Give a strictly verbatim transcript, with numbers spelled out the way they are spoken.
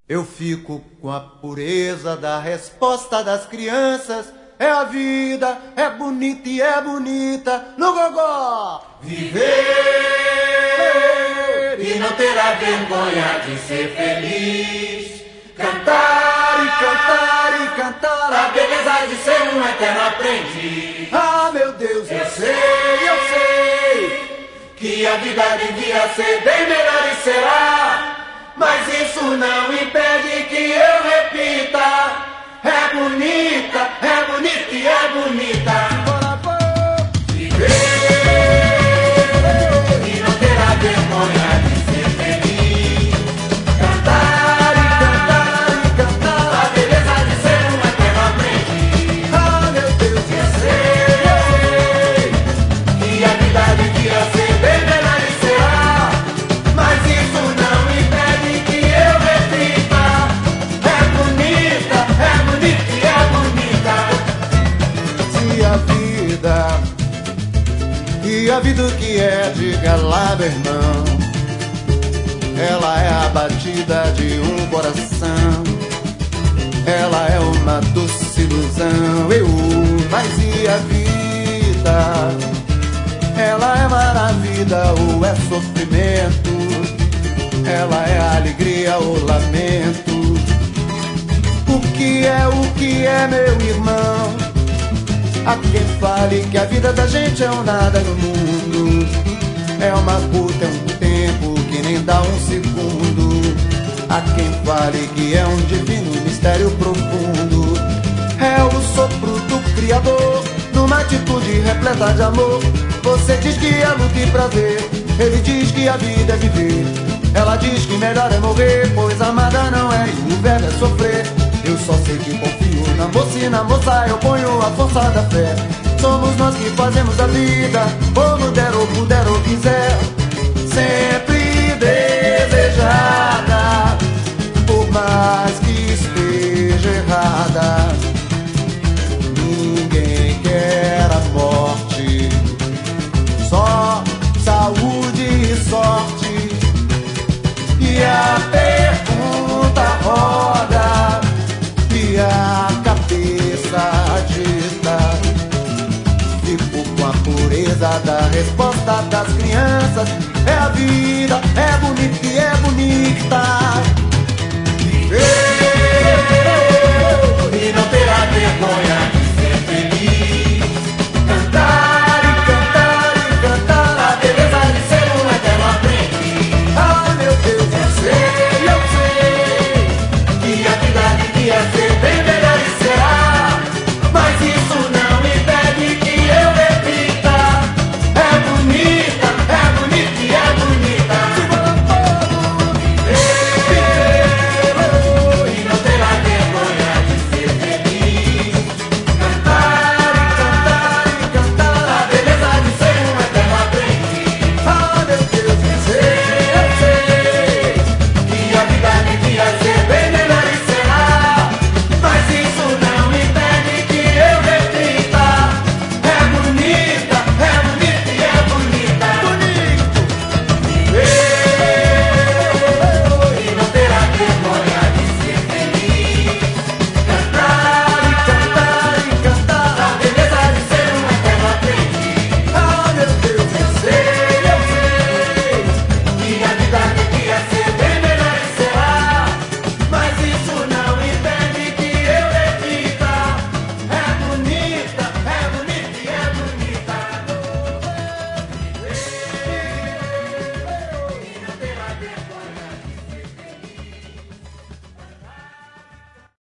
Eu fico com a pureza da resposta das crianças. É a vida, é bonita e é bonita no gogó. Viver e não ter a vergonha de ser feliz. Cantar e cantar e cantar a beleza de ser um eterno aprendiz. Ah, meu Deus, eu sei, eu sei que a vida devia ser bem melhor e será. Mas isso não impede que eu repita. É bonita, é bonita e é bonita. Viver e não ter a vergonha de ser feliz. Cantar e cantar e cantar a beleza de ser um eterno aprendiz. Ah, meu Deus, eu sei, eu sei que a vida devia ser bem melhor e será. Mas isso não impede que eu repita. É bonita, é bonita e é bonita. Se a vida, e a vida que é, diga lá, meu irmão, ela é a batida de um coração, ela é uma doce ilusão. Eu, mas e a vida? Ela é maravilha ou é sofrimento? Ela é alegria ou lamento? O que é, o que é, meu irmão? Há quem fale que a vida da gente é um nada no mundo. É uma puta, é um tempo que nem dá um segundo. Há quem fale que é um divino mistério profundo. É o sopro do Criador, numa atitude repleta de amor. Você diz que é luta e prazer, ele diz que a vida é viver. Ela diz que melhor é morrer, pois amada não é e o verbo é sofrer. Eu só sei que confio na moça e na moça eu ponho a força da fé. Somos nós que fazemos a vida, ou no der ou puder ou quiser. Sem